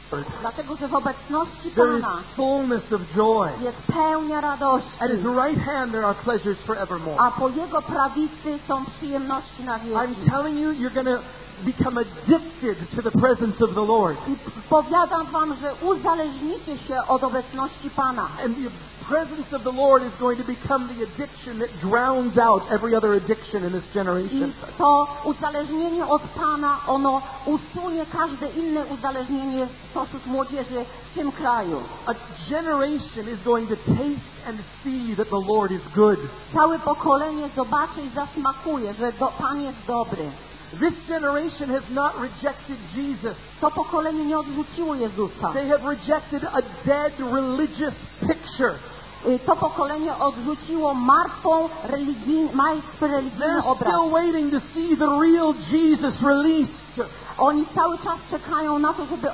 Dlatego, że w obecności there is Pana fullness of joy. jest pełnia radości, At His right hand there are pleasures forevermore. a po Jego prawicy są przyjemności na wieki. I'm telling you, you're going to become addicted to the presence of the Lord. I powiadam wam, że uzależnicie się od obecności Pana. And the presence of the Lord is going to become the addiction that drowns out every other addiction in this generation. I to uzależnienie od Pana, ono usunie każde inne uzależnienie spośród młodzieży w tym kraju. A generation is going to taste and see that the Lord is good. Całe pokolenie zobaczy i zasmakuje, że Pan jest dobry. This generation has not rejected Jesus. To pokolenie nie odrzuciło Jezusa. They have rejected a dead religious picture. To pokolenie odrzuciło martwy religijny They're obraz. still waiting to see the real Jesus released. Oni cały czas czekają na to, żeby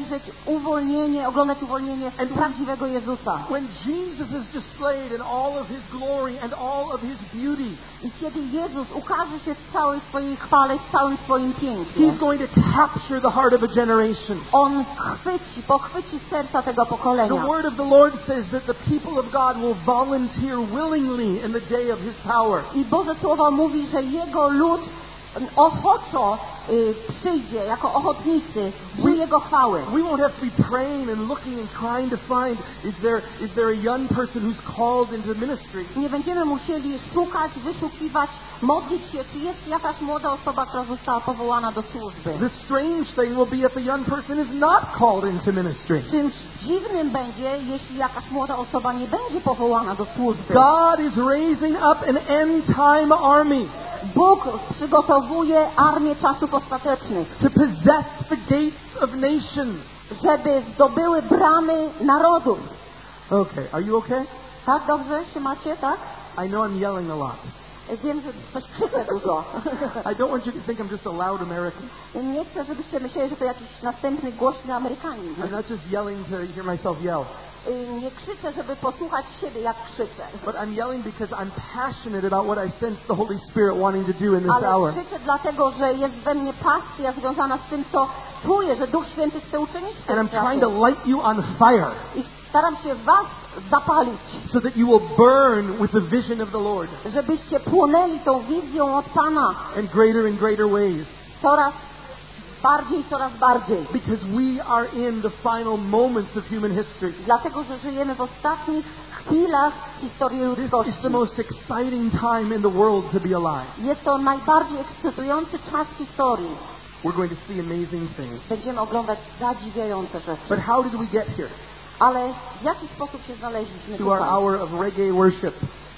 oglądać uwolnienie prawdziwego Jezusa. When Jesus is displayed in all of His glory and all of His beauty, I kiedy Jezus ukaże się w całej swojej chwale, w całym swoim pięknie, He's going to capture the heart of a generation. On pochwyci serca tego pokolenia. The word of the Lord says that the people of God will volunteer willingly in the day of His power. I Boże Słowo mówi, że Jego lud ochoczo przyjdzie jako ochotnicy w Jego chwały. We won't have to be praying and looking and trying to find is there a young person who's called into ministry. Nie będziemy musieli szukać, wyszukiwać, modlić się, czy jest jakaś młoda osoba, która została powołana do służby. The strange thing will be if a young person is not called into ministry. Czymś dziwnym będzie, jeśli jakaś młoda osoba nie będzie powołana do służby. God is raising up an end time army. Bóg przygotowuje armię czasów ostatecznych, to possess the gates of nations. żeby zdobyły bramy narodów. Okay, are you okay? Tak, dobrze się macie, tak? I know I'm yelling a lot. Wiem, że coś krzyczę dużo. I don't want you to think I'm just a loud American. Nie chcę, żebyście myśleli, że to jakiś następny głośny Amerykanin. I'm not just yelling to hear myself yell. Nie krzyczę, żeby posłuchać siebie, jak krzyczę. But I'm yelling because I'm passionate about what I sense the Holy Spirit wanting to do in this hour. Ale krzyczę dlatego, że jest we mnie pasja związana z tym, co czuję, że Duch Święty chce uczynić w tym And I'm czasie. trying to light you on fire. I staram się was zapalić, so that you will burn with the vision of the Lord. Żebyście płonęli tą wizją od Pana. In greater ways. Coraz bardziej. Because we are in the final moments of human history. Dlatego, że żyjemy w ostatnich chwilach historii ludzkości. This is the most exciting time in the world to be alive. Jest to najbardziej ekscytujący czas historii. We're going to see amazing things. Będziemy oglądać zadziwiające rzeczy. But how did we get here? Ale w jaki sposób się znaleźliśmy To our tutaj? hour of reggae worship.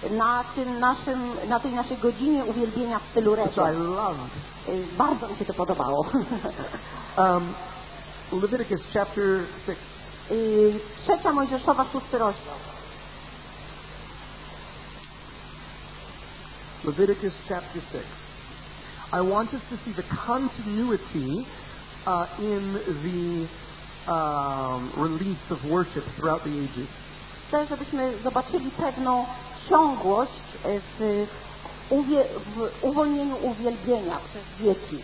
Na tej naszej godzinie uwielbienia w stylu Which reggae. I loved. Bardzo mi się to podobało. Leviticus chapter 6. Trzecia Mojżeszowa, 6 rozdział. Leviticus chapter 6. I want us to see the continuity in the release of worship throughout the ages. Chcę, żebyśmy zobaczyli pewną ciągłość w uwolnieniu uwielbienia przez wieki.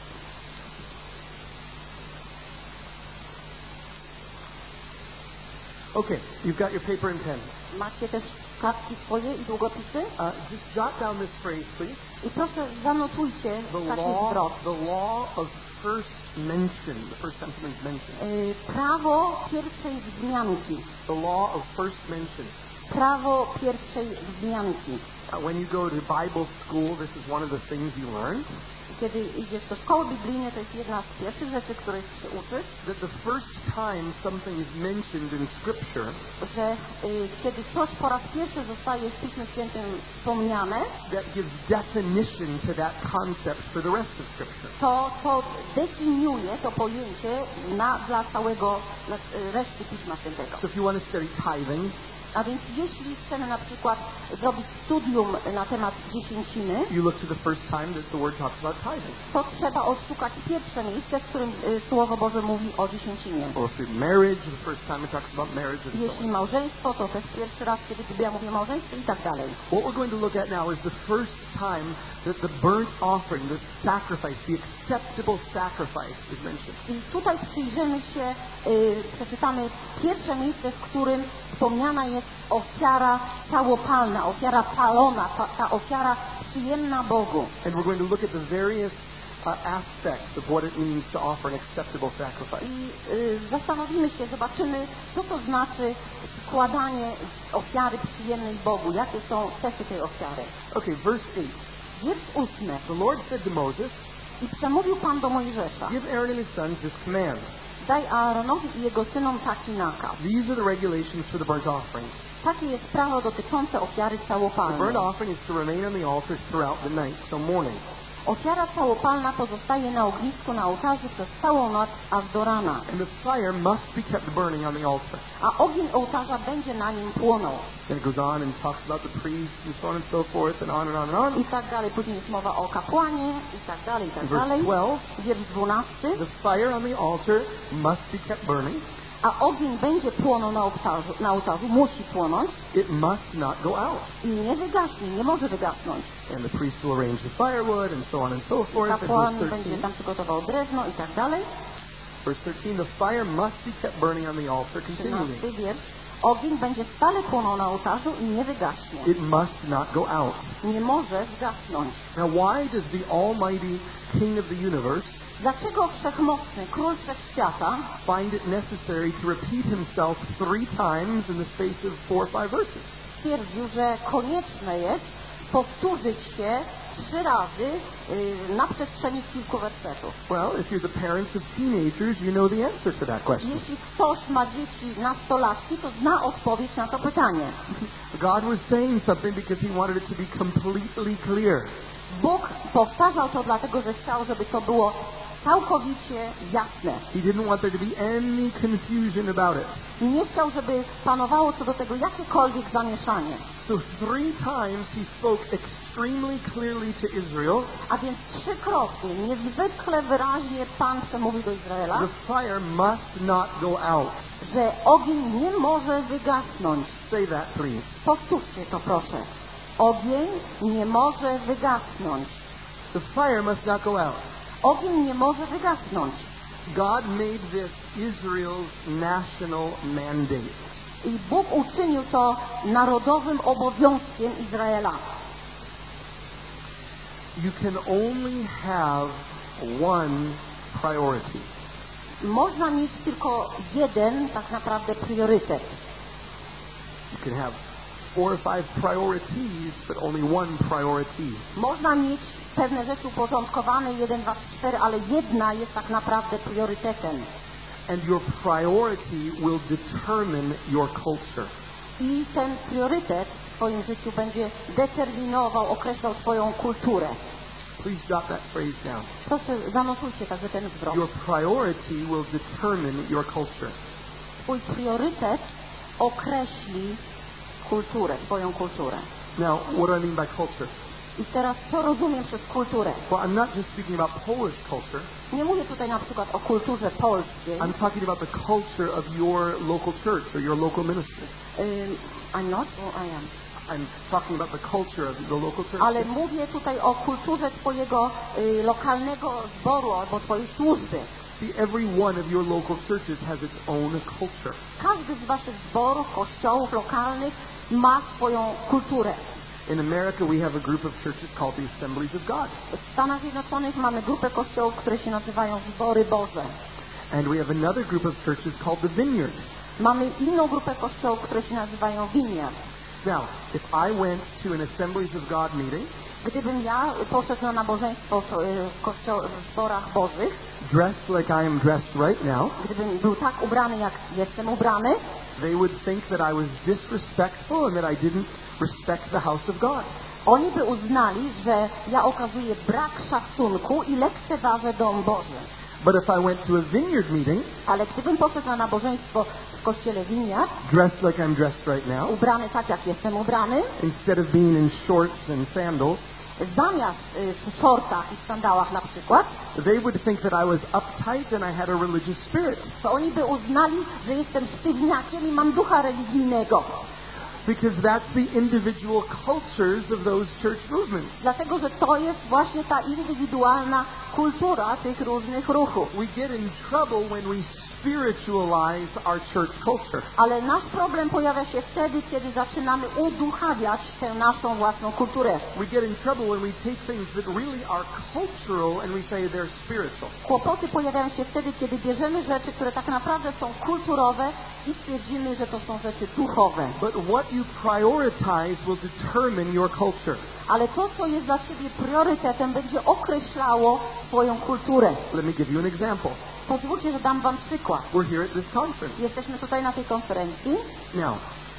Okay, you've got your paper and pen. Macie też kartki swoje i długopisy? Just jot down this phrase, please. I proszę zanotujcie taki zwrot. The law of first mention. The first time something's mentioned. Prawo pierwszej wzmianki. The law of first mention. Prawo pierwszej wzmianki. When you go to Bible school, this is one of the things you learn. Kiedy idziesz do szkoły biblijnej, to jest jedna z pierwszych rzeczy, których się uczysz. That the first time something is mentioned in Scripture, że kiedy coś po raz pierwszy zostaje w Piśmie Świętym wspomniane, that gives definition to that concept for the rest of Scripture. To definiuje to pojęcie dla całego reszty Pisma Świętego. So if you want to study tithing, A więc jeśli chcemy na przykład zrobić studium na temat dziesięciny, you look to the first time that the word talks about tithing. to trzeba odszukać pierwsze miejsce, w którym Słowo Boże mówi o dziesięcinie. Or if you're marriage, the first time it talks about marriage and so Jeśli on. małżeństwo, to też pierwszy raz, kiedy Biblia mówi o małżeństwie i tak dalej. What we're going to look at now is the first time that the burnt offering, the sacrifice, the acceptable sacrifice is mentioned. I tutaj przyjrzymy się, przeczytamy pierwsze miejsce, w którym wspomniana jest ofiara całopalna, ofiara palona, ta ofiara przyjemna Bogu. And we're going to look at the various aspects of what it means to offer an acceptable sacrifice. I zastanowimy się, zobaczymy, co to znaczy składanie ofiary przyjemnej Bogu, jakie są cechy tej ofiary. Okay, verse 8. Wiersz 8. The Lord said to Moses, I przemówił Pan do Mojżesza: give Aaron and his sons this command. daj Aaronowi i jego synom taki nakaz. These are the regulations for the burnt offering. Takie jest prawo dotyczące ofiary The burnt całopalnej. offering is to remain on the altar throughout the night till morning. Ofiara całopalna pozostaje na ognisku na ołtarzu przez całą noc aż do rana, And the fire must be kept burning on the altar. a ogień ołtarza będzie na nim płonął. And it goes on and talks about the priests and so on and so forth and on and on and on. I tak dalej. Później jest mowa o kapłanie i tak dalej, i tak Verse dalej. 12, Wiersz 12. the fire on the altar must be kept burning. A ogień będzie płonął na ołtarzu, musi płonąć It must not go out. i nie wygaśnie, nie może wygasnąć. And the priest will arrange the firewood and so on and so forth. And Kapłan verse będzie 13, tam przygotował drewno i tak dalej. verse 13, the fire must be kept burning on the altar 13 continually. wiersz. Ogień będzie stale płonął na ołtarzu i nie wygaśnie. It must not go out. Nie może zgasnąć. Now, why does the Almighty King of the universe Dlaczego Wszechmocny, Król Wszechświata find it necessary to repeat himself 3 times in the space of 4 or 5 verses? stwierdził, że konieczne jest powtórzyć się 3 razy na przestrzeni kilku wersetów? Well, if you're the parents of teenagers, you know the answer to that question. Jeśli ktoś ma dzieci nastolatki, to zna odpowiedź na to pytanie. God was saying something because he wanted it to be completely clear. Bóg powtarzał to dlatego, że chciał, żeby to było całkowicie jasne. He didn't want there to be any confusion about it. Nie chciał, żeby panowało co do tego jakiekolwiek zamieszanie. So 3 times he spoke extremely clearly to Israel. A więc 3-krotnie, niezwykle wyraźnie Pan przemówił do Izraela, The fire must not go out. że ogień nie może wygasnąć. Say that, please. Powtórzcie to, proszę. Ogień nie może wygasnąć. The fire must not go out. Ogień nie może wygasnąć. God made this Israel's national mandate. I Bóg uczynił to narodowym obowiązkiem Izraela. You can only have one priority. Można mieć tylko jeden, tak naprawdę, priorytet. You can have 4 or 5 priorities, but only one priority. Można mieć pewne rzeczy uporządkowane, 1, 2, 3, 4, ale jedna jest tak naprawdę priorytetem. And your priority will determine your culture. I ten priorytet w Twoim życiu będzie determinował, określał Twoją kulturę. Please jot that phrase down. Proszę, zanotujcie także ten zwrot. Your priority will determine your culture. Twój priorytet określi kulturę, Twoją kulturę. Now, what do I mean by culture? I teraz, co rozumiem przez kulturę? Well, I'm not just speaking about Polish culture. Nie mówię tutaj na przykład o kulturze polskiej. I'm talking about the culture of your local church or your local ministry. I'm not, or I am. I'm talking about the culture of the local church. Ale mówię tutaj o kulturze Twojego lokalnego zboru albo Twojej służby. See, every one of your local churches has its own culture. Każdy z Waszych zborów, kościołów lokalnych ma swoją kulturę. In America, we have a group of churches called the Assemblies of God. W Stanach Zjednoczonych mamy grupę kościołów, które się nazywają Zbory Boże. And we have another group of churches called the Vineyard. Mamy inną grupę kościołów, które się nazywają Vineyard. Now, if I went to an Assemblies of God meeting, Gdybym ja poszedł na nabożeństwo w zborach bożych, dressed like I am dressed right now, gdybym był tak ubrany, jak jestem ubrany, they would think that I was disrespectful and that I didn't respect the house of God. oni by uznali, że ja okazuję brak szacunku i lekceważę dom Boży. But if I went to a vineyard meeting, Ale gdybym poszedł na nabożeństwo w kościele Vineyard, dressed like I'm dressed right now, ubrany tak, jak jestem ubrany, instead of being in shorts and sandals, zamiast w shortach i w sandałach na przykład, they would think that I was uptight and I had a religious spirit. to oni by uznali, że jestem sztywniakiem i mam ducha religijnego. Because that's the individual cultures of those church movements. Dlatego, że to jest właśnie ta indywidualna kultura tych różnych ruchów. We get in trouble when we spiritualize our church culture. Ale nasz problem pojawia się wtedy, kiedy zaczynamy uduchawiać tę naszą własną kulturę. We get in trouble when we take things that really are cultural and we say they're spiritual. Kłopoty pojawiają się wtedy, kiedy bierzemy rzeczy, które tak naprawdę są kulturowe i stwierdzimy, że to są rzeczy duchowe. But what you prioritize will determine your culture. Ale to, co jest dla Ciebie priorytetem, będzie określało Twoją kulturę. Let me give you an example. Pozwólcie, że dam Wam przykład. We're here at this conference. Jesteśmy tutaj na tej konferencji. Now,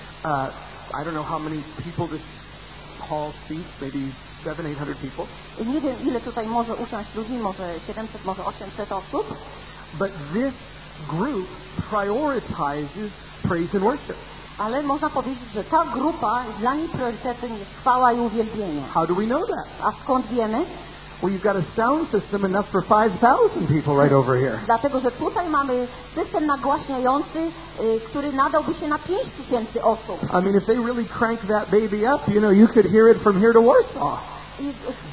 I don't know how many people this hall seats, maybe 700-800 people. Nie wiem, ile tutaj może usiąść ludzi, może 700, może 800 osób. But this group prioritizes praise and worship. Ale można powiedzieć, że ta grupa, dla niej priorytetem jest chwała i uwielbienie. How do we know that? A skąd wiemy? Well, you've got a sound system enough for 5,000 people right over here. Dlatego, że tutaj mamy system nagłaśniający, który nadałby się na 5000 osób. I mean, if they really crank that baby up, you know, you could hear it from here to Warsaw. I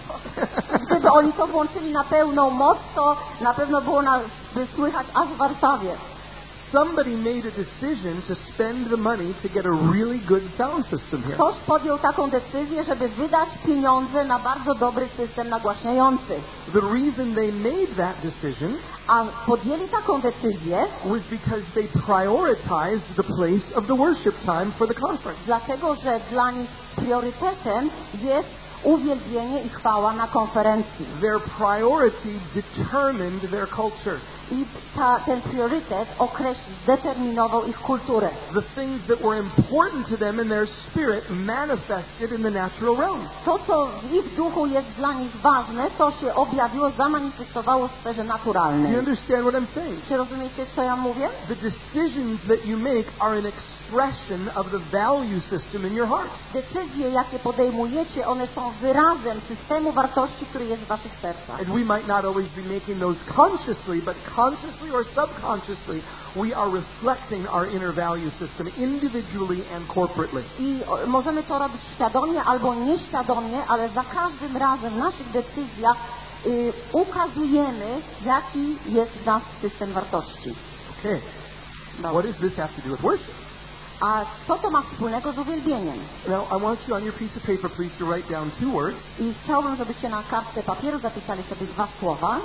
gdyby oni to włączyli na pełną moc, to na pewno było nas słychać aż w Warszawie. Somebody made a decision to spend the money to get a really good sound system here. Ktoś podjął taką decyzję, żeby wydać pieniądze na bardzo dobry system nagłaśniający. The reason they made that decision A podjęli taką decyzję was because they prioritized the place of the worship time for the conference. dlatego, że dla nich priorytetem jest uwielbienie i chwała na konferencji. Their priority determined their culture. I ten priorytet zdeterminował ich kulturę. The things that were important to them in their spirit manifested in the natural realm. To, co w ich duchu jest dla nich ważne, to się objawiło, zamanifestowało w sferze naturalnej. You understand what I'm saying? Czy rozumiecie, co ja mówię? The decisions that you make are an expression of the value system in your heart. Decyzje, jakie podejmujecie, one są wyrazem systemu wartości, który jest w waszych sercach. And we might not always be making those consciously, but consciously or subconsciously, we are reflecting our inner value system individually and corporately. I możemy to robić świadomie albo nieświadomie, ale za każdym razem w naszych decyzjach ukazujemy, jaki jest w nas system wartości. Okay. What does this have to do with worship? A co to ma wspólnego z uwielbieniem? Now, I want you on your piece of paper, please, to write down 2 words. I chciałbym, żebyście na kartce papieru zapisali sobie 2 słowa.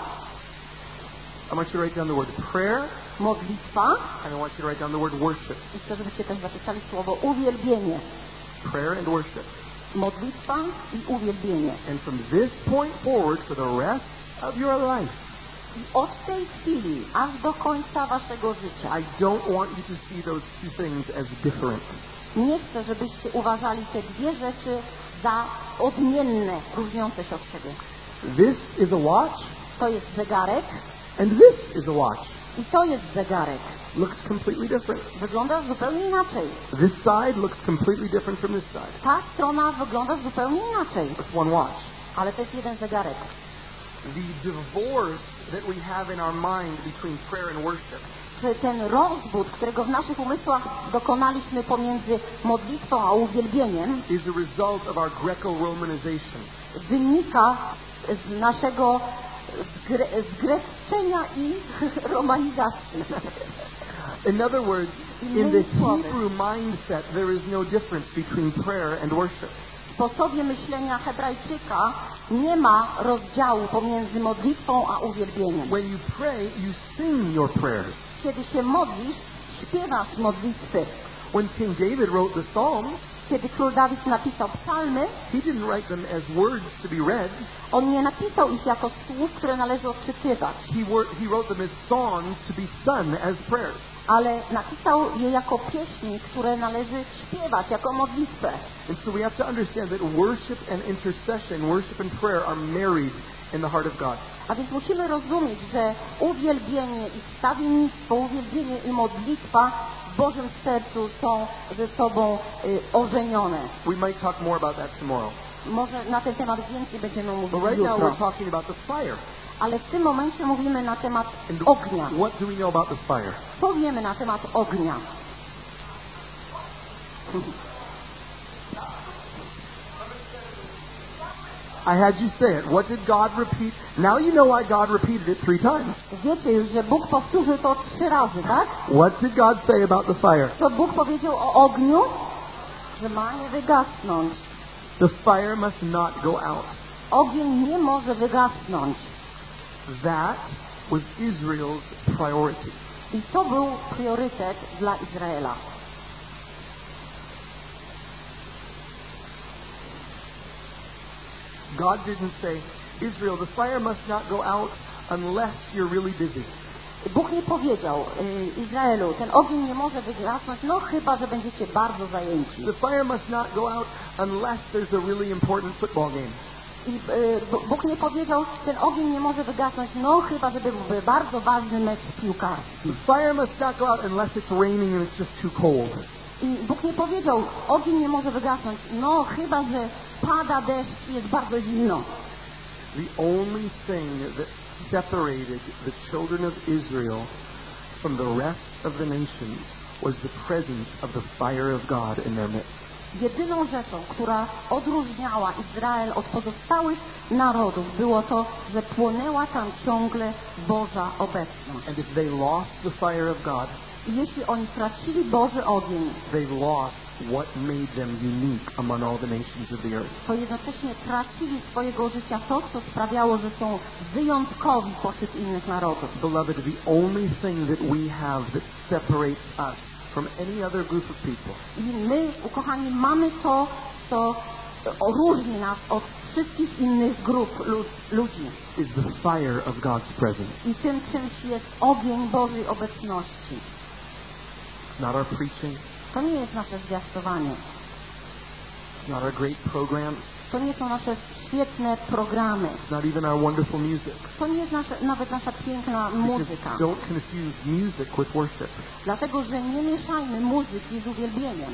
I want you to write down the word prayer, Modlitwa. and I want you to write down the word worship. I chcę, żebyście też zapisali słowo uwielbienie. Prayer and worship. Modlitwa i uwielbienie. And from this point forward, for the rest of your life, I od tej chwili aż do końca waszego życia I don't want you to see those 2 things as different. nie chcę, żebyście uważali te dwie rzeczy za odmienne, różniące się od siebie. This is a watch, To jest zegarek and this is a watch. i to jest zegarek. Looks completely different. Wygląda zupełnie inaczej. This side looks completely different from this side. Ta strona wygląda zupełnie inaczej, It's one watch. ale to jest jeden zegarek. The divorce that we have in our mind between prayer and worship Czy ten rozwód, którego w naszych umysłach dokonaliśmy pomiędzy modlitwą a uwielbieniem, is a result of our Greco-Romanization. wynika z naszego zgrecczenia i romanizacji. In other words, in the Hebrew mindset, there is no difference between prayer and worship. W sposobie myślenia Hebrajczyka nie ma rozdziału pomiędzy modlitwą a uwielbieniem. When you pray, you sing your prayers. Kiedy się modlisz, śpiewasz modlitwy. When King David wrote the Psalms, Kiedy król Dawid napisał psalmy, he didn't write them as words to be read. on nie napisał ich jako słów, które należy odczytywać, He wrote them as songs to be sung as prayers. ale napisał je jako pieśni, które należy śpiewać, jako modlitwę. And so we have to understand that worship and intercession, worship and prayer are married in the heart of God. A więc musimy rozumieć, że uwielbienie i wstawiennictwo, uwielbienie i modlitwa w Bożym sercu są ze sobą ożenione. We might talk more about that tomorrow. Może na ten temat więcej będziemy mówić But right now jutro. we're talking about the fire. Ale w tym momencie mówimy na temat And ognia. what do we know about the fire? Co wiemy na temat ognia? I had you say it. What did God repeat? Now you know why God repeated it 3 times. Wiecie już, że Bóg powtórzył to 3 razy, tak? What did God say about the fire? Co Bóg powiedział o ogniu? Że ma nie wygasnąć. The fire must not go out. Ogień nie może wygasnąć. That was Israel's priority. I to był priorytet dla Izraela. God didn't say, Israel, the fire must not go out unless you're really busy. Bóg nie powiedział Izraelu, ten ogień nie może wygasnąć, no chyba, że będziecie bardzo zajęci. The fire must not go out unless there's a really important football game. I Bóg nie powiedział, ten ogień nie może wygasnąć, no chyba, że byłby bardzo ważny mecz piłkarski. The fire must not go out unless it's raining and it's just too cold. I Bóg nie powiedział, ogień nie może wygasnąć, no chyba, że pada deszcz i jest bardzo zimno. The only thing that separated the children of Israel from the rest of the nations was the presence of the fire of God in their midst. Jedyną rzeczą, która odróżniała Izrael od pozostałych narodów, było to, że płonęła tam ciągle Boża obecność. And if they lost the fire of God, I jeśli oni tracili Boży ogień, they lost what made them unique among all the nations of the earth. to jednocześnie tracili swojego życia to, co sprawiało, że są wyjątkowi pośród innych narodów. Beloved, the only thing that we have that separates us from any other group of people I my, ukochani, mamy to, co różni nas od wszystkich innych grup ludzi. is the fire of God's presence. I tym czymś jest ogień Bożej obecności. Not our preaching, To nie jest nasze zwiastowanie. not our great programs, To nie są nasze świetne programy. not even our wonderful music. To nie jest nawet nasza piękna muzyka. Because don't confuse music with worship. Dlatego, że nie mieszajmy muzyki z uwielbieniem.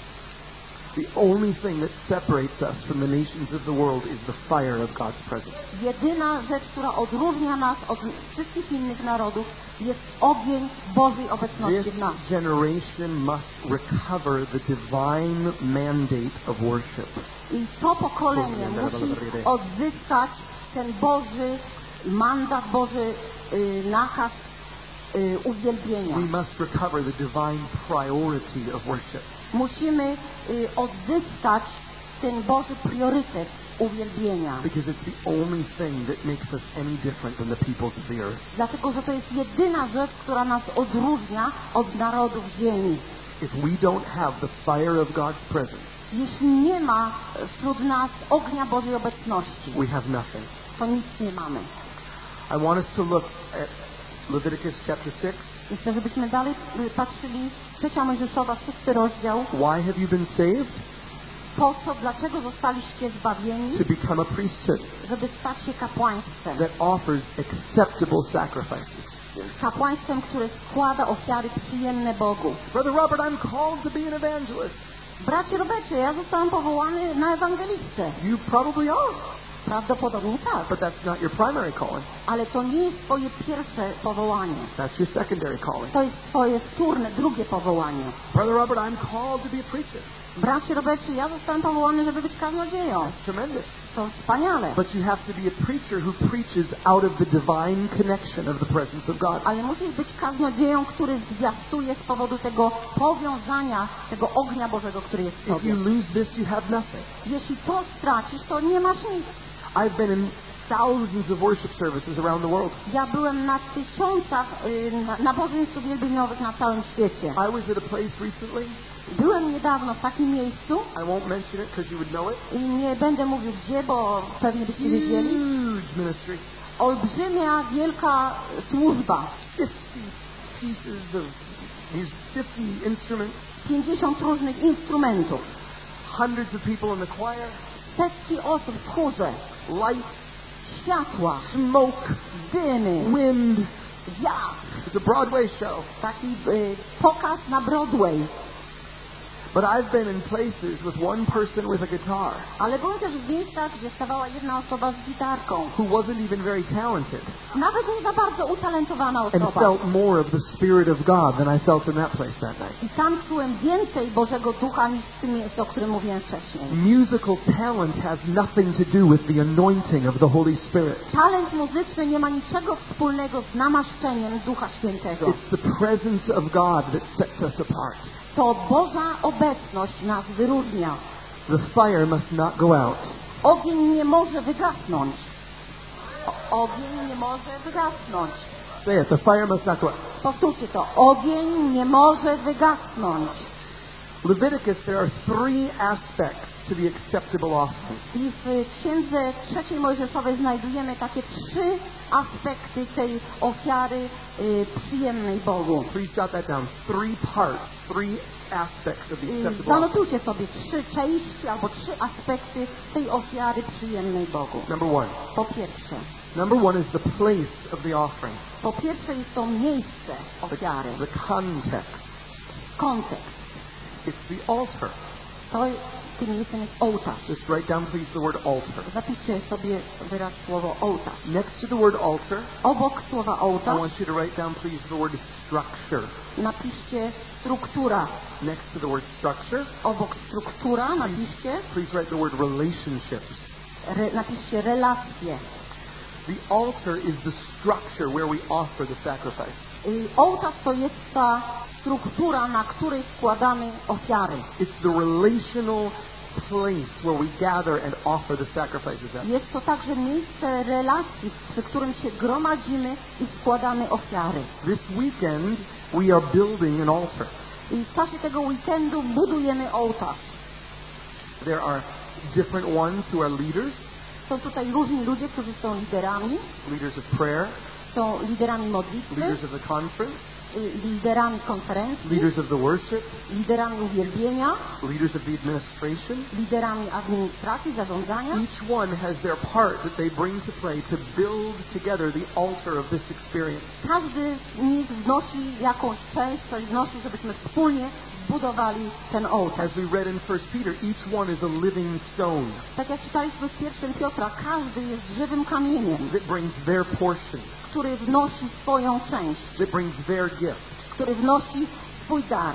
The only thing that separates us from the nations of the world is the fire of God's presence. Jedyna rzecz, która odróżnia nas od wszystkich innych narodów, jest ogień Bożej obecności This w nas. generation must recover the divine mandate of worship. I to pokolenie musi odzyskać ten Boży mandat, Boży nakaz uwielbienia. We must recover the divine priority of worship. Musimy odzyskać ten Boży priorytet uwielbienia. Because it's the only thing that makes us any different than the peoples of the earth. Dlatego, że to jest jedyna rzecz, która nas odróżnia od narodów ziemi. If we don't have the fire of God's presence, Jeśli nie ma wśród nas ognia Bożej obecności, we have nothing. to nic nie mamy. I want us to look at Leviticus chapter 6. I chcę, żebyśmy dalej patrzyli 3 Mojżeszowa, 6 rozdział. Why have you been saved? Po co, dlaczego zostaliście zbawieni? To become a priesthood Żeby stać się kapłaństwem. that offers acceptable sacrifices. Kapłaństwem, które składa ofiary przyjemne Bogu. Brother Robert, I'm called to be an evangelist. Bracie Robercie, ja zostałem powołany na ewangelistę. You probably are, Prawdopodobnie tak. but that's not your primary calling. Ale to nie jest twoje pierwsze powołanie. That's your secondary calling. To jest twoje wtórne, drugie powołanie. Brother Robert, I'm called to be a preacher. Bracie Robercie, ja zostałem powołany, żeby być kaznodzieją. That's tremendous. To wspaniale. But you have to be a preacher who preaches out of the divine connection of the presence of God. Ale musisz być kaznodzieją, który zwiastuje z powodu tego powiązania, tego ognia Bożego, który jest w If you tobie. lose this, you have nothing. Jeśli to stracisz, to nie masz nic. I've been in thousands of worship services around the world. Ja byłem na tysiącach nabożeństw uwielbieniowych na całym świecie. I was at a place recently. Byłem niedawno w takim miejscu I won't mention it because you would know it. i nie będę mówił gdzie, bo pewnie byście wiedzieli. Huge ministry. Olbrzymia, wielka służba. 50 pieces of these 50 instruments. 50 różnych instrumentów. Hundreds of people in the choir. Setki osób w chórze. Lights. Światła. Smoke. Dymy. Wind. Wiatr. It's a Broadway show. Taki pokaz na Broadway. But I've been in places with one person with a guitar. Ale byłem też w miejscach, gdzie stawała jedna osoba z gitarką. Who wasn't even very talented. Nawet nie za bardzo utalentowana And osoba. felt more of the Spirit of God than I felt in that place that night. I tam czułem więcej Bożego Ducha niż w tym miejscu, o którym mówiłem wcześniej. Musical talent has nothing to do with the anointing of the Holy Spirit. Talent muzyczny nie ma niczego wspólnego z namaszczeniem Ducha Świętego. It's the presence of God that sets us apart. To Boża obecność nas wyróżnia. The fire must not go out. Ogień nie może wygasnąć. Ogień nie może wygasnąć. Say it, the fire must not go out. Powtórzcie to. Ogień nie może wygasnąć. Leviticus, there are 3 aspects to the acceptable offering. I w Księdze Trzeciej Mojżeszowej znajdujemy takie 3 aspekty tej ofiary przyjemnej Bogu. Please jot that down. 3 parts, 3 aspects of the acceptable offering. Zanotujcie sobie 3 części albo 3 aspekty tej ofiary przyjemnej Bogu. Number 1. Po pierwsze. Number 1 is the place of the offering. Po pierwsze jest to miejsce ofiary. The context. Kontekst. It's the altar. To tym miejscem jest ołtarz. Just write down, please, the word altar. Zapiszcie sobie wyraz słowo ołtarz. Next to the word altar, Obok słowa I ołtarz want you to write down, please, the word structure. napiszcie struktura. Next to the word structure, Obok struktura napiszcie, please write the word relationships. napiszcie relacje. The altar is the structure where we offer the sacrifice. Ołtarz to jest ta struktura, na której składamy ofiary. It's the relational place where we gather and offer the sacrifices at. Jest to także miejsce relacji, przy którym się gromadzimy i składamy ofiary. This weekend, we are building an altar. I w czasie tego weekendu budujemy ołtarz. There are different ones who are leaders, Są tutaj różni ludzie, którzy są liderami. leaders of prayer, Są liderami modlitwy, leaders of the conference, liderami konferencji, leaders of the worship, liderami uwielbienia, leaders of the administration. liderami administracji, zarządzania. Each one has their part that they bring to play to build together the altar of this experience. Każdy z nich wnosi jakąś część, coś wnosi, żebyśmy wspólnie budowali ten ołtarz. As we read in 1 Peter, each one is a living stone Tak jak czytaliśmy w 1 Piotra, każdy jest żywym kamieniem, that brings their portion, który wnosi swoją część, that brings their gift. który wnosi swój dar.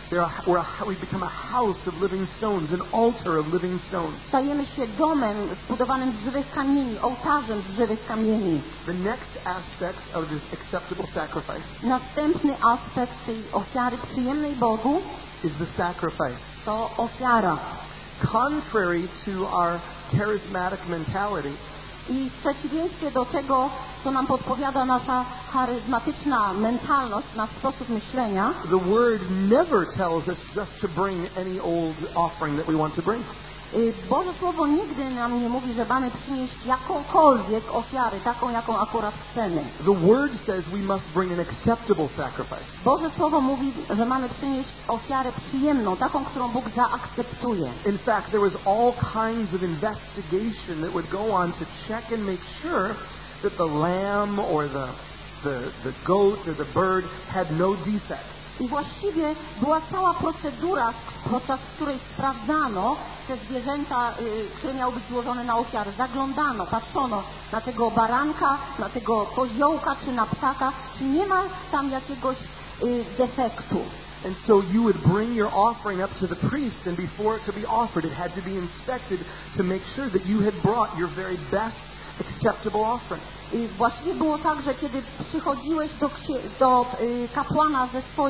We become a house of living stones, an altar of living stones. Stajemy się domem zbudowanym z żywych kamieni, ołtarzem z żywych kamieni. The next aspect of this acceptable sacrifice Następny aspekt tej ofiary przyjemnej Bogu is the sacrifice. to ofiara. Contrary to our charismatic mentality, I w przeciwieństwie do tego, co nam podpowiada nasza charyzmatyczna mentalność, nasz sposób myślenia, the Word never tells us just to bring any old offering that we want to bring. Boże Słowo nigdy nam nie mówi, że mamy przynieść jakąkolwiek ofiarę, taką, jaką akurat chcemy. The Word says we must bring an acceptable sacrifice. Boże Słowo mówi, że mamy przynieść ofiarę przyjemną, taką, którą Bóg zaakceptuje. In fact, there was all kinds of investigation that would go on to check and make sure that the lamb or the goat or the bird had no defect. I właściwie była cała procedura, podczas której sprawdzano te zwierzęta, które miały być złożone na ofiarę. Zaglądano, patrzono na tego baranka, na tego koziołka czy na ptaka, czy nie ma tam jakiegoś defektu. And so you would bring your offering up to the priest, and before it could be offered, it had to be inspected to make sure that you had brought your very best acceptable offering. I właściwie było tak, że kiedy przychodziłeś do kapłana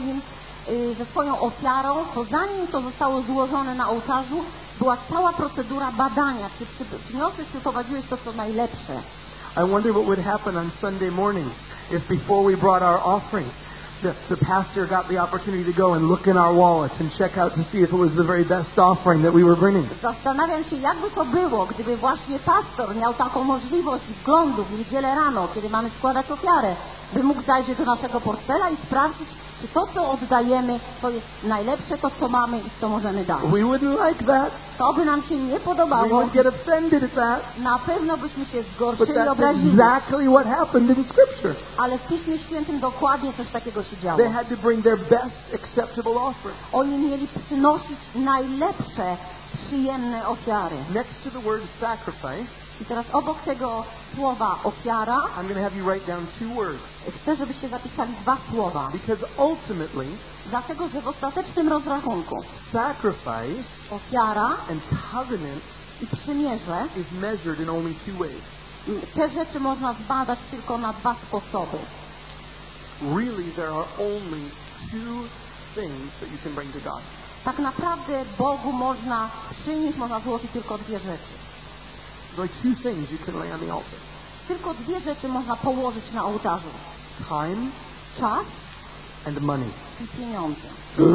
ze swoją ofiarą, to zanim to zostało złożone na ołtarzu, była cała procedura badania, czy przyniosłeś, przyprowadziłeś to, co najlepsze. I wonder what would happen on Sunday mornings if before we brought our offerings, the pastor got the opportunity to go and look in our wallets and check out to see if it was the very best offering that we were bringing. Zastanawiam się, jakby to było, gdyby właśnie pastor miał taką możliwość wglądu w niedzielę rano, kiedy mamy składać ofiarę, by mógł zajrzeć do naszego portfela i sprawdzić, czy to, co oddajemy, to jest najlepsze, to, co mamy i co możemy dać. We wouldn't like that. To by nam się nie We podobało. would get offended at that. Na pewno byśmy się But zgorszyli i that's obrazili. exactly what happened in Scripture. Ale w Piśmie Świętym dokładnie coś takiego się działo. They had to bring their best acceptable offering. Oni mieli przynosić najlepsze, przyjemne ofiary. Next to the word sacrifice, I teraz obok tego słowa ofiara, I'm going to have you write down 2 words. chcę, żebyście zapisali 2 słowa. Because ultimately, Dlatego, że w ostatecznym rozrachunku sacrifice ofiara and covenant i przymierze, is measured in only 2 ways. te rzeczy można zbadać tylko na 2 sposoby. Really, there are only 2 things that you can bring to God. Tak naprawdę Bogu można przynieść, można złożyć tylko 2 rzeczy. There are 2 things you can lay on the altar. Tylko 2 rzeczy można położyć na ołtarzu. Time Czas and money. i pieniądze.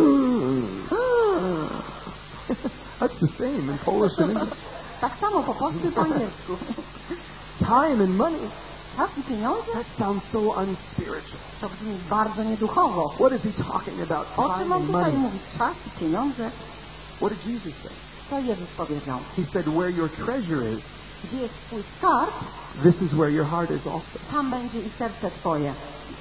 That's the same in Polish and English. Tak samo po polsku i po angielsku. Time and money. Czas i pieniądze? That sounds so unspiritual. To brzmi bardzo nieduchowo. What is he talking about? O czym Time on and tutaj money. mówi? Czas i pieniądze? What did Jesus say? Co Jezus powiedział? He said, where your treasure is, Gdzie jest twój skarb, this is where your heart is also. tam będzie i serce twoje.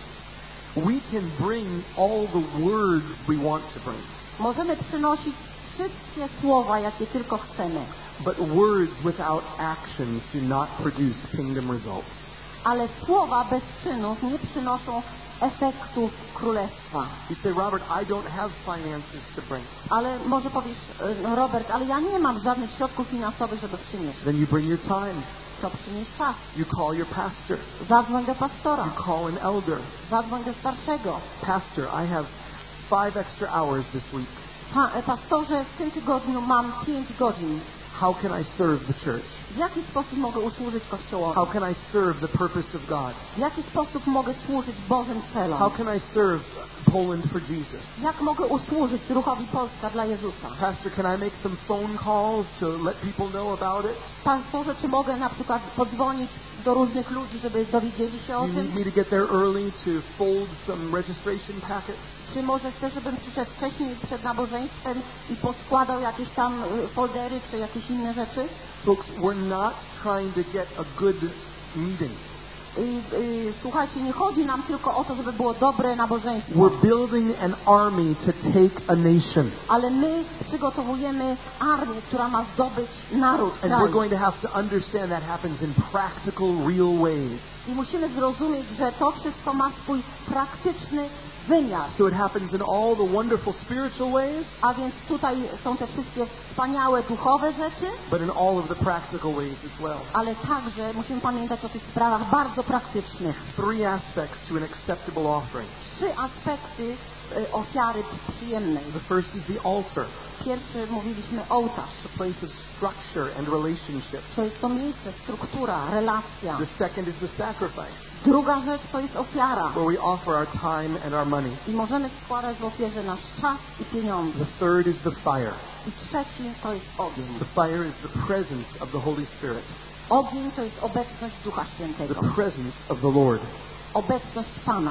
We can bring all the words we want to bring, Możemy przynosić wszystkie słowa, jakie tylko chcemy, but words without actions do not produce kingdom results. ale słowa bez czynów nie przynoszą efektów królestwa. You say, Robert, I don't have finances to bring. Ale może powiesz, no Robert, ale ja nie mam żadnych środków finansowych, żeby przynieść. Then you bring your time. To przynieść czas. You call your pastor. Zadzwoń do pastora. You call an elder. Zadzwoń do starszego. Pastor, I have 5 extra hours this week. Pastorze, w tym tygodniu mam 5 godzin. How can I serve the church? W jaki sposób mogę usłużyć Kościołowi? How can I serve the purpose of God? W jaki sposób mogę służyć Bożym celom? How can I serve Poland for Jesus? Jak mogę usłużyć ruchowi Polska dla Jezusa? Pastor, can I make some phone calls to let people know about it? Pastorze, czy mogę na przykład podzwonić do różnych ludzi, żeby dowiedzieli się o You need tym? me to get there early to fold some registration packets? Czy może chcesz, żebym przyszedł wcześniej przed nabożeństwem i poskładał jakieś tam foldery, czy jakieś inne rzeczy? Folks, we're not trying to get a good meeting. Słuchajcie, nie chodzi nam tylko o to, żeby było dobre nabożeństwo, We're building an army to take a nation. ale my przygotowujemy armię, która ma zdobyć naród, And we're kraj. going to have to understand that happens in practical, real ways. I musimy zrozumieć, że to wszystko ma swój praktyczny wymiar. So it happens in all the wonderful spiritual ways, A więc tutaj są te wszystkie wspaniałe duchowe rzeczy, but in all of the practical ways as well. ale także musimy pamiętać o tych sprawach bardzo praktycznych. 3 aspects to an acceptable offering. 3 aspekty ofiary przyjemnej. The first is the altar, Pierwszy mówiliśmy ołtarz. a place of structure and relationship. To jest to miejsce, struktura, relacja. The second is the sacrifice, Druga rzecz to jest ofiara. where we offer our time and our money. I możemy składać w ofierze nasz czas i pieniądze. The third is the fire. I trzeci to jest ogień. The fire is the presence of the Holy Spirit, Ogień to jest obecność Ducha the Świętego. presence of the Lord. Obecność Pana.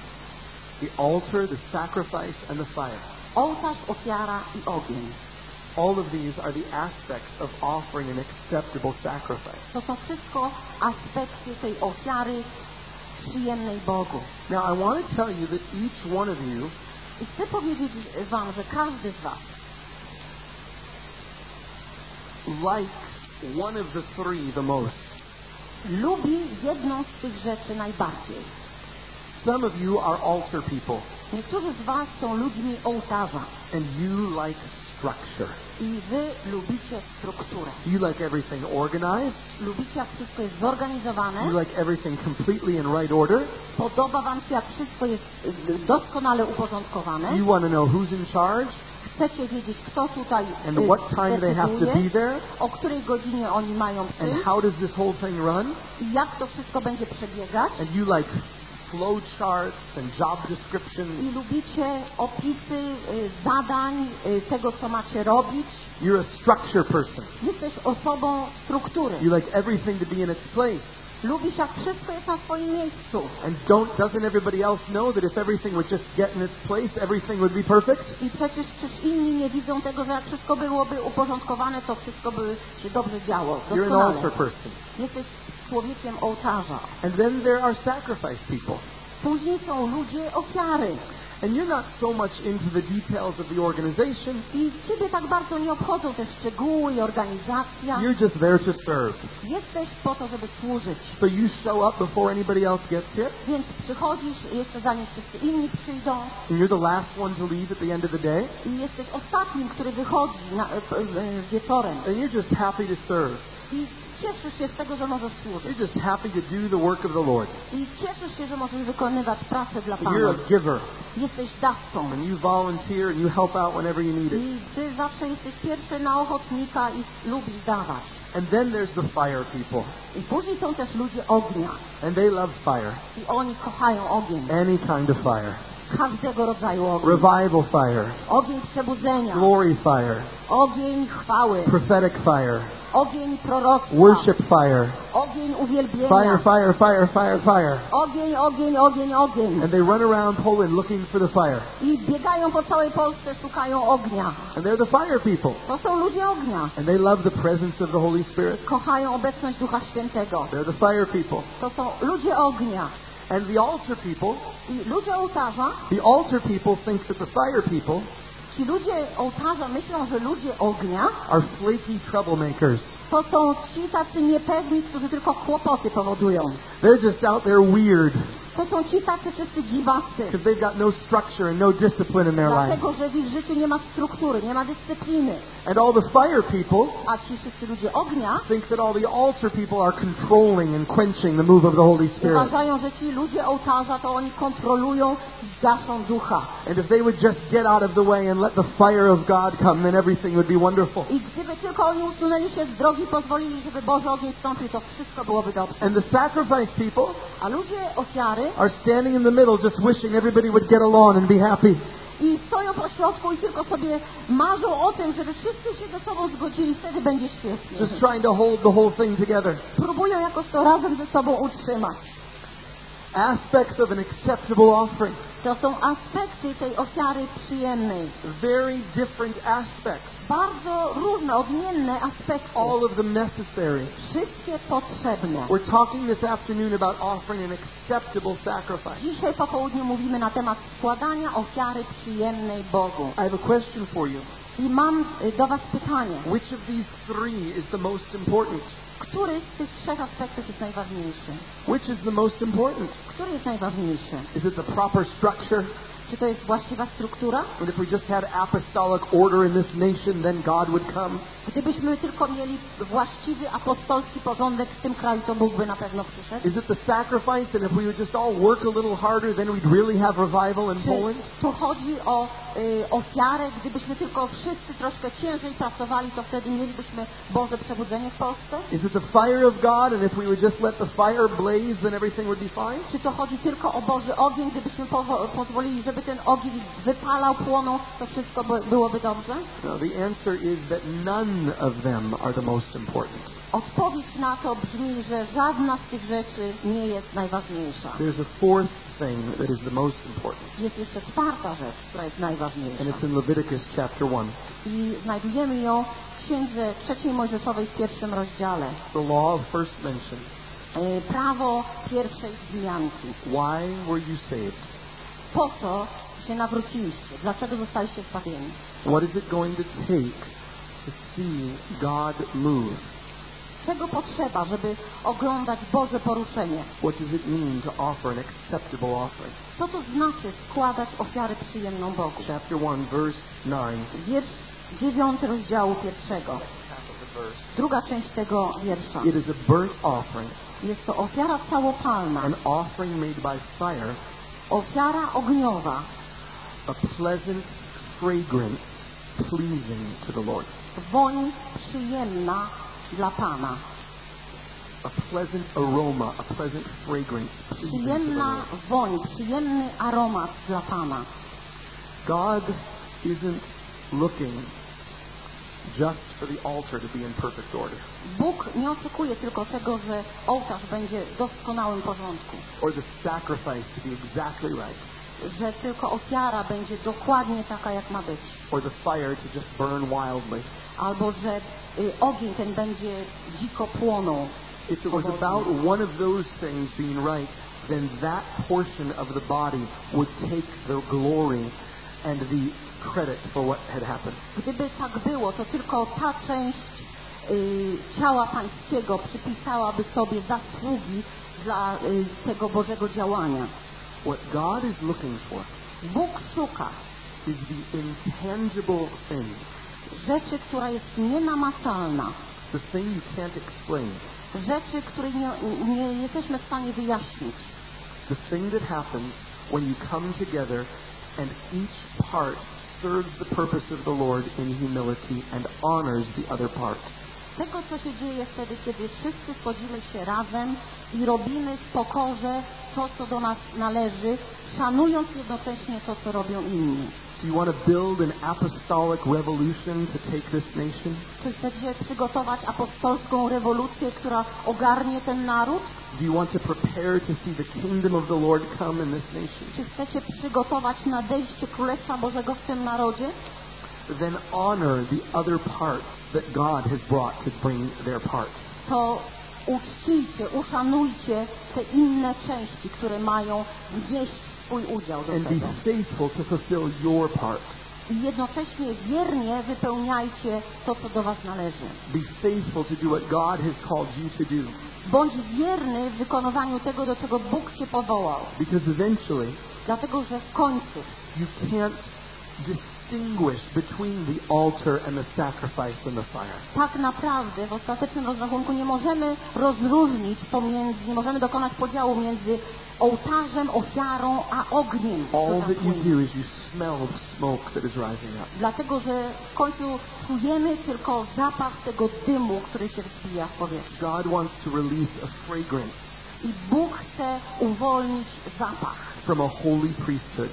The altar, the sacrifice, and the fire. Ołtarz, ofiara i ogień. All of these are the aspects of offering an acceptable sacrifice. To są wszystko aspekty tej ofiary przyjemnej Bogu. Now, I want to tell you that each one of you I chcę powiedzieć wam, że każdy z was likes one of the 3 the most. lubi jedną z tych rzeczy najbardziej. Some of you are altar people, Niektórzy z was są ludźmi ołtarza and you like structure. i wy lubicie strukturę. You like everything organized. Lubicie, jak wszystko jest zorganizowane. You like everything completely in right order. Podoba wam się, jak wszystko jest doskonale uporządkowane. You want to know who's in charge. chcecie wiedzieć, kto tutaj and what time they have to be decyduje, there, o której godzinie oni mają and przyjść how does this whole thing run, i jak to wszystko będzie przebiegać. and you like flowcharts and job descriptions. I lubicie opisy zadań, tego, co macie robić. You're a structure person. Jesteś osobą struktury. You like everything to be in its place. Lubisz, jak wszystko jest na swoim miejscu. And doesn't everybody else know that if everything would just get in its place, everything would be perfect? I przecież inni nie widzą tego, że jak wszystko byłoby uporządkowane, to wszystko by się dobrze działo. You're an Doskonale. altar person. Jesteś człowiekiem ołtarza. And then there are sacrifice people. Później są ludzie ofiary. And you're not so much into the details of the organization. I ciebie tak bardzo nie obchodzą te szczegóły i organizacja. You're just there to serve. Jesteś po to, żeby służyć. So you show up before anybody else gets here. Więc przychodzisz jeszcze zanim wszyscy inni przyjdą. And you're the last one to leave at the end of the day. I jesteś ostatnim, który wychodzi wieczorem. And you're just happy to serve. I cieszysz się z tego, że możesz służyć. You're just happy to do the work of the Lord. I cieszysz się, że możesz wykonywać pracę dla And Pana. you're a giver. Jesteś dawcą. And you volunteer and you help out whenever you need it. I ty zawsze jesteś pierwszy na ochotnika i lubisz dawać. And then there's the fire people. I później są też ludzie ognia. And they love fire. I oni kochają ogień. Any kind of fire. Każdego rodzaju ogień. Revival fire. Ogień przebudzenia. Glory fire. Ogień chwały. Prophetic fire. Ogień proroctwa. Worship fire. Ogień uwielbienia. Fire, fire, fire, fire, fire. Ogień, ogień, ogień, ogień. And they run around Poland looking for the fire. I biegają po całej Polsce, szukają ognia. And they're the fire people. To są ludzie ognia. And they love the presence of the Holy Spirit. Kochają obecność Ducha Świętego. They're the fire people. To są ludzie ognia. And the altar people, I ludzie ołtarza, the altar people think that the fire people ci ludzie ołtarza myślą, że ludzie ognia are flaky troublemakers. to są ci tacy niepewni, którzy tylko kłopoty powodują. They're just out there weird To są ci tacy wszyscy dziwacy. because they've got no structure and no discipline in their life. Dlatego, że w ich życiu nie ma struktury, nie ma dyscypliny. And all the fire people A ci wszyscy ludzie ognia think that all the altar people are controlling and quenching the move of the Holy Spirit. uważają, że ci ludzie ołtarza to oni kontrolują i gaszą ducha. And if they would just get out of the way and let the fire of God come, then everything would be wonderful. I gdyby tylko oni usunęli się z drogi i pozwolili, żeby Boży ogień wstąpił, to wszystko byłoby dobrze. And the sacrifice people A ludzie ofiary are standing in the middle just wishing everybody would get along and be happy. i stoją po środku i tylko sobie marzą o tym, żeby wszyscy się ze sobą zgodzili, wtedy będzie świetnie. Just trying to hold the whole thing together. Próbują jakoś to razem ze sobą utrzymać. Aspects of an acceptable offering. To są aspekty tej ofiary przyjemnej. Very different aspects. Bardzo różne, odmienne aspekty. All of them necessary. Wszystkie potrzebne. We're talking this afternoon about offering an acceptable sacrifice. Dzisiaj po południu mówimy na temat składania ofiary przyjemnej Bogu. I have a question for you. I mam do Was pytanie. Which of these three is the most important? Który z tych trzech aspektów jest najważniejszy? Which is the most important? Który jest najważniejszy? Is it the proper structure? Czy to jest właściwa struktura? And if we just had apostolic order in this nation, then God would come? Gdybyśmy tylko mieli właściwy apostolski porządek w tym kraju, to Bóg by na pewno przyszedł. Is it the sacrifice, and if we would just all work a little harder, then we'd really have revival in Poland? Czy tu chodzi o ofiarę? Gdybyśmy tylko wszyscy troszkę ciężej pracowali, to wtedy mielibyśmy Boże przebudzenie w Polsce? Is it the fire of God, and if we would just let the fire blaze, then everything would be fine? Czy to chodzi tylko o Boży ogień? Gdybyśmy pozwolili, żeby ten ogień wypalał, płonął, to wszystko byłoby dobrze? No, the answer is that none of them are the most important. Odpowiedź na to brzmi, że żadna z tych rzeczy nie jest najważniejsza. There's a fourth thing that is the most important. Jest jeszcze czwarta rzecz, która jest najważniejsza. And it's in Leviticus chapter 1. I znajdujemy ją w Księdze 3 Mojżeszowej w 1 rozdziale. The law of first mention. Prawo pierwszej wzmianki. Why were you saved? Po co się nawróciliście? Dlaczego zostaliście zbawieni? What is it going to take to see God move? Czego potrzeba, żeby oglądać Boże poruszenie? What does it mean to offer an acceptable offering? Co to znaczy składać ofiarę przyjemną Bogu? Chapter 1, verse 9. Wiersz 9 rozdziału 1. Druga część tego wiersza. It is a burnt offering, Jest to ofiara całopalna, an offering made by fire, ofiara ogniowa, a pleasant fragrance pleasing to the Lord. Woń przyjemna dla Pana. A pleasant aroma, a pleasant fragrance pleasing to the Przyjemna Lord. woń, przyjemny aromat dla Pana. God isn't looking just for the altar to be in perfect order, Bóg nie oczekuje tylko tego, że ołtarz będzie w doskonałym porządku, or the sacrifice to be exactly right, że tylko ofiara będzie dokładnie taka, jak ma być, or the fire to just burn wildly. albo że ogień ten będzie dziko płonął. If it was about one of those things being right, then that portion of the body would take the glory and the credit for what had happened. Gdyby tak było, to tylko ta część ciała pańskiego przypisałaby sobie zasługi dla tego Bożego działania. What God is looking for Bóg szuka is the intangible thing, rzeczy, która jest nienamacalna, the thing you can't explain, rzeczy, której nie jesteśmy w stanie wyjaśnić. the thing that happens when you come together and each part serves the purpose of the Lord in humility and honors the other part. Tego, co się dzieje wtedy, kiedy wszyscy schodzimy się razem i robimy w pokorze to, co do nas należy, szanując jednocześnie to, co robią inni. Do you want to build an apostolic revolution to take this nation? Czy chcecie przygotować apostolską rewolucję, która ogarnie ten naród? Do you want to prepare to see the kingdom of the Lord come in this nation? Czy chcecie przygotować nadejście Królestwa Bożego w tym narodzie? Then honor the other parts that God has brought to bring their part. To uczcijcie, uszanujcie te inne części, które mają wnieść swój udział do And be tego. faithful to fulfill your part. I jednocześnie wiernie wypełniajcie to, co do was należy. Be faithful to do what God has called you to do. Bądź wierny w wykonywaniu tego, do czego Bóg się powołał. Because eventually Dlatego, że w końcu you can't distinguish between the altar and the sacrifice and the fire. tak naprawdę w ostatecznym rozrachunku nie możemy rozróżnić pomiędzy, nie możemy dokonać podziału między ołtarzem, ofiarą, a ogniem. All który that you płynie. do is you smell the smoke that is rising up. Dlatego, że w końcu czujemy tylko zapach tego dymu, który się wzbija w powietrzu. God wants to release a fragrance I Bóg chce uwolnić zapach from a holy priesthood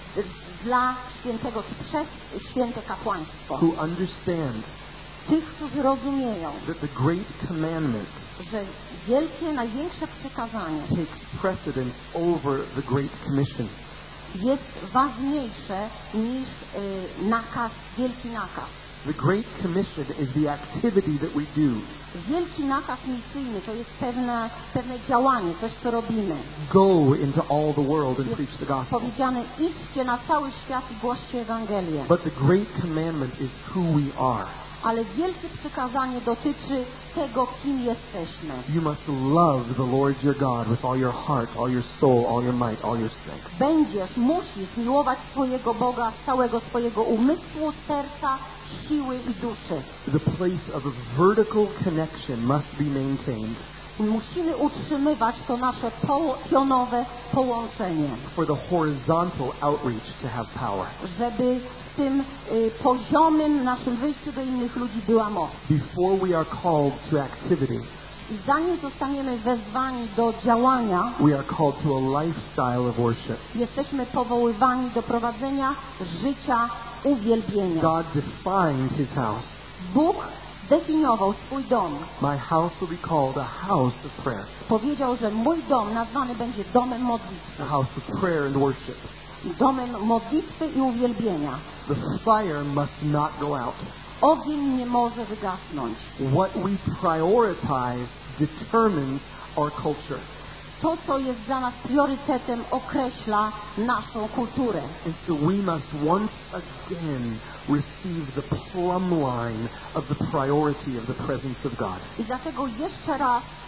dla świętego, czy przez święte kapłaństwo. who understand Tych, którzy rozumieją, that the great commandment że wielkie, największe przekazanie takes precedence over the Great Commission. jest ważniejsze niż nakaz, wielki nakaz. The Great Commission is the activity that we do. Wielki nakaz misyjny to jest pewne działanie, coś, co robimy. Go into all the world and Jest preach the gospel. powiedziane, idźcie na cały świat i głoście Ewangelię. But the Great Commandment is who we are. Ale wielkie przykazanie dotyczy tego, kim jesteśmy. You must love the Lord your God with all your heart, all your soul, all your might, all your strength. Musisz miłować swojego Boga z całego swojego umysłu, serca, siły i duszy. The place of a vertical connection must be maintained Musimy utrzymywać to nasze pionowe połączenie, for the horizontal outreach to have power. żeby w tym poziomym naszym wyjściu do innych ludzi była moc. Before we are called to activity, I zanim zostaniemy wezwani do działania, we are called to a lifestyle of worship. jesteśmy powoływani do prowadzenia życia uwielbienia. God defined his house. Bóg definiował swój dom. My house will be called a house of prayer. Powiedział, że mój dom nazwany będzie domem modlitwy. A house of prayer and worship. Domem modlitwy i uwielbienia. The fire must not go out. Ogień nie może wygasnąć. What we prioritize determines our culture. To, co jest dla nas priorytetem, określa naszą kulturę. And so we must once again receive the plumb line of the priority of the presence of God. I dlatego jeszcze raz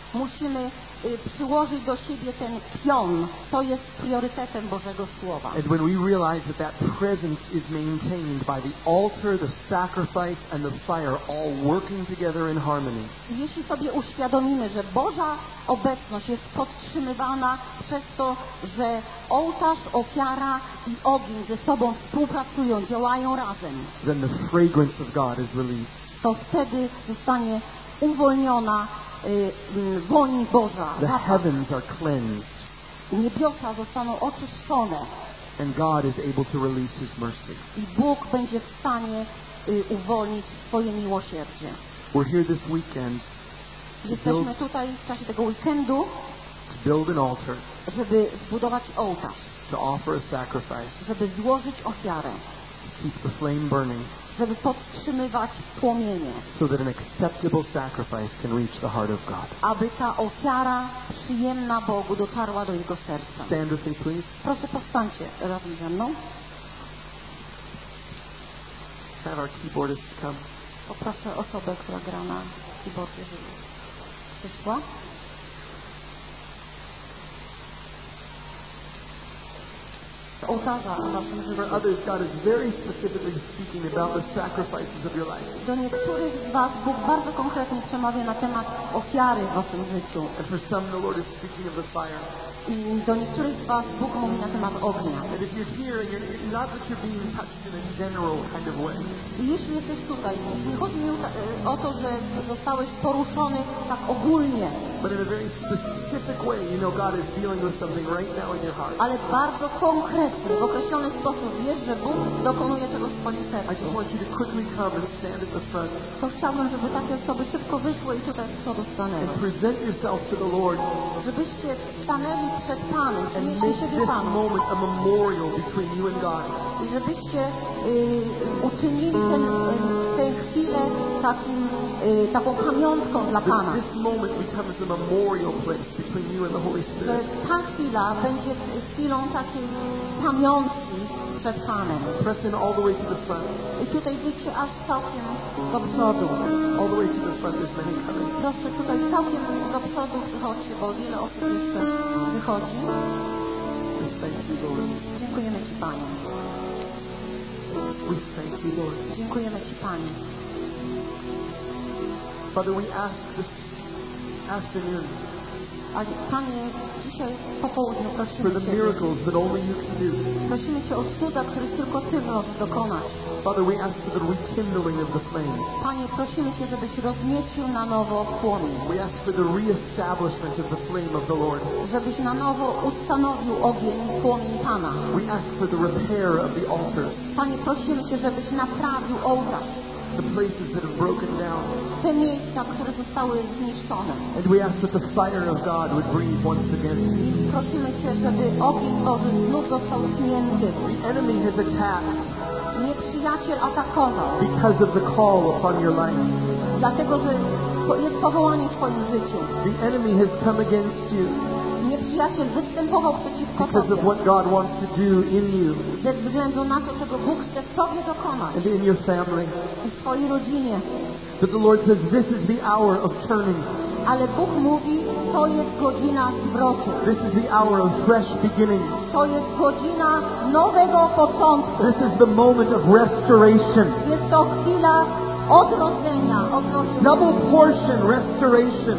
musimy przyłożyć do siebie ten pion. To jest priorytetem Bożego Słowa. And when we realize that presence is maintained by the altar, the sacrifice and the fire all working together in harmony. Jeśli sobie uświadomimy, że Boża obecność jest podtrzymywana przez to, że ołtarz, ofiara i ogień ze sobą współpracują, działają razem, then the fragrance of God is released. to wtedy zostanie uwolniona woń Boża. The heavens are cleansed. Niebiosa zostaną oczyszczone And God is able to release His mercy. i Bóg będzie w stanie uwolnić swoje miłosierdzie. We're here this weekend Jesteśmy tutaj w czasie tego weekendu, to build an altar, żeby zbudować ołtarz, to offer a sacrifice, żeby złożyć ofiarę, to keep the flame burning, żeby podtrzymywać płomienie, so that an acceptable sacrifice can reach the heart of God. aby ta ofiara przyjemna Bogu dotarła do Jego serca. Stand with me, please. Proszę powstańcie razem ze mną. Have our keyboardist come. Poproszę osobę, która gra na keyboardzie, żeby przyszła. Ołtarza w waszym For życiu. others, God is very specifically speaking about the sacrifices of your life. Do niektórych z was Bóg bardzo konkretnie przemawia na temat ofiary w waszym życiu. And for some, the Lord is speaking of the fire. I do niektórych z was Bóg mówi na temat ognia. And if you're here, and you're not that you're being touched in a general kind of way, I jeśli jesteś tutaj, nie chodzi mi o to, że zostałeś poruszony tak ogólnie, but in a very specific way, you know God is dealing with something right now in your heart. ale bardzo konkretnie, w określony sposób wiesz, że Bóg dokonuje czegoś w twoim I sercu. just want you to quickly come and stand at the front To chciałbym, żeby takie osoby szybko wyszły i tutaj z przodu stanęły. and present yourself to the Lord Żebyście stanęli przed Panem, and przynieśli make siebie this Panu. moment a memorial between you and God. I żebyście uczynili tę chwilę taką pamiątką dla Pana. This moment becomes a memorial place between you and the Holy Że Spirit. ta chwila będzie chwilą takiej pamiątki przed Panem. Press in all the way to the front. I tutaj wyjdźcie aż całkiem do przodu. All the way to the front. There's many coming. Proszę tutaj całkiem do przodu przychodźcie, bo wiele osób jeszcze wychodzi. Thank you, Lord. Dziękujemy Ci, Panie. We thank you, Lord. Dziękujemy Ci, Panie. Father, we ask this afternoon A Panie, dzisiaj po południu for prosimy the Cię. miracles that only you can do. Prosimy Cię o cuda, których tylko Ty możesz dokonać. Father, we ask for the rekindling of the flame. Panie, prosimy Cię, żebyś rozniecił na nowo płomień. We ask for the reestablishment of the flame of the Lord. Żebyś na nowo ustanowił ogień, płomień Pana. We ask for the repair of the altars, Panie, prosimy Cię, żebyś naprawił ołtarz. the places that have broken down. Te miejsca, które zostały zniszczone. And we ask that the fire of God would breathe once again. I prosimy Cię, żeby ogień Boży znów został tchnięty. The enemy has attacked Nieprzyjaciel atakował, because of the call upon your life. dlatego że jest powołanie w Twoim życiu. The enemy has come against you Nieprzyjaciel występował przeciwko because of Tobie what God wants to do in you ze względu na to, czego Bóg chce w Tobie dokonać and in your family. i w Twojej rodzinie. But the Lord says this is the hour of turning. Ale Bóg mówi, to jest godzina zwrotu. This is the hour of fresh beginnings. To jest godzina nowego początku. This is the moment of restoration. Jest to chwila odrodzenia, Double portion restoration.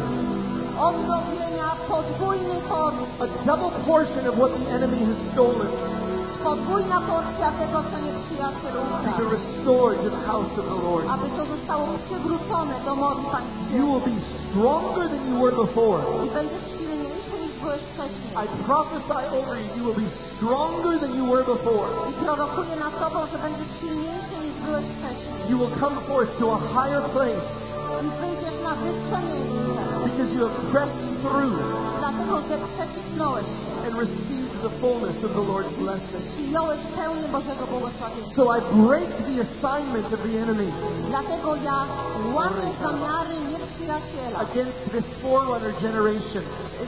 odrodzenia, podwójny porcja, A double portion of what the enemy has stolen podwójna porcja tego, co nieprzyjaciel to be ukradł. restored to the house of the Lord. Aby to zostało przywrócone domowi You Pańskiemu. will be stronger than you were before. I będziesz silniejszy niż byłeś wcześniej. I prophesy over you, you will be stronger than you were before. I prorokuję nad Tobą, że będziesz silniejszy niż byłeś wcześniej. You will come forth to a higher place I wyjdziesz na wyższe miejsce. because you have pressed through Dlatego, że przecisnąłeś się. and received the fullness of the Lord's blessing. Przyjąłeś pełnię Bożego błogosławieństwa. So I break the assignment of the enemy Dlatego ja łamię zamiary nieprzyjaciela, against this forerunner generation.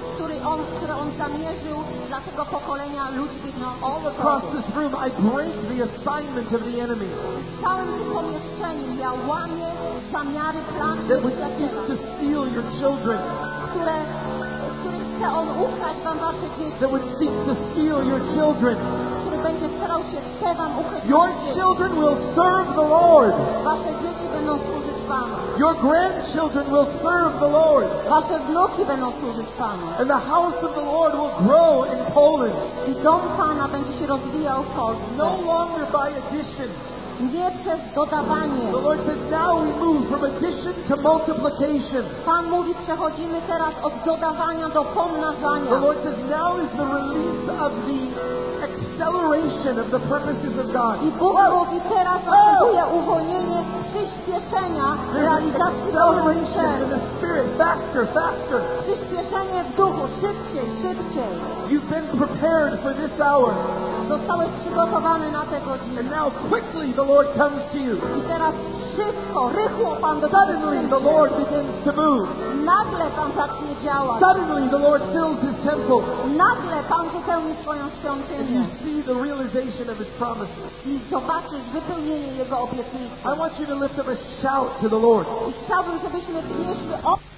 które on zamierzył dla tego pokolenia ludzi. All across this room, I break the assignment of the enemy W całym tym pomieszczeniu ja łamię zamiary plan that would seek nieprzyjaciela, to steal your children, których chce On ukraść wam wasze dzieci, that would seek to steal your children. który będzie starał się chce wam ukraść Your wasze dzieci. children will serve the Lord. Wasze dzieci będą służyć Panu. Your grandchildren will serve the Lord. Wasze wnuki będą służyć Panu. And the house of the Lord will grow in Poland. I dom Pana będzie się rozwijał w Polsce. No longer by addition. Nie przez dodawanie. The Lord says now we move from addition to multiplication. Pan mówi, przechodzimy teraz od dodawania do pomnażania. The Lord says now is the release of the acceleration of the purposes of God. I Bóg mówi, teraz następuje uwolnienie przyspieszenia realizacji Bożych Acceleration in cel. the Spirit, faster, faster. Przyspieszenie w duchu, szybciej, szybciej. You've been prepared for this hour. Zostałeś przygotowany na tę godzinę. And now quickly the Lord comes to you. I teraz szybko, rychło Pan do Suddenly the Lord begins to move. Nagle Pan zacznie działać. Suddenly the Lord fills His temple. Nagle Pan wypełni swoją And you świątynię. see the realization of His promises. I zobaczysz wypełnienie Jego obietnicy. I want you to lift up a shout to the Lord. I chciałbym, żebyśmy wnieśli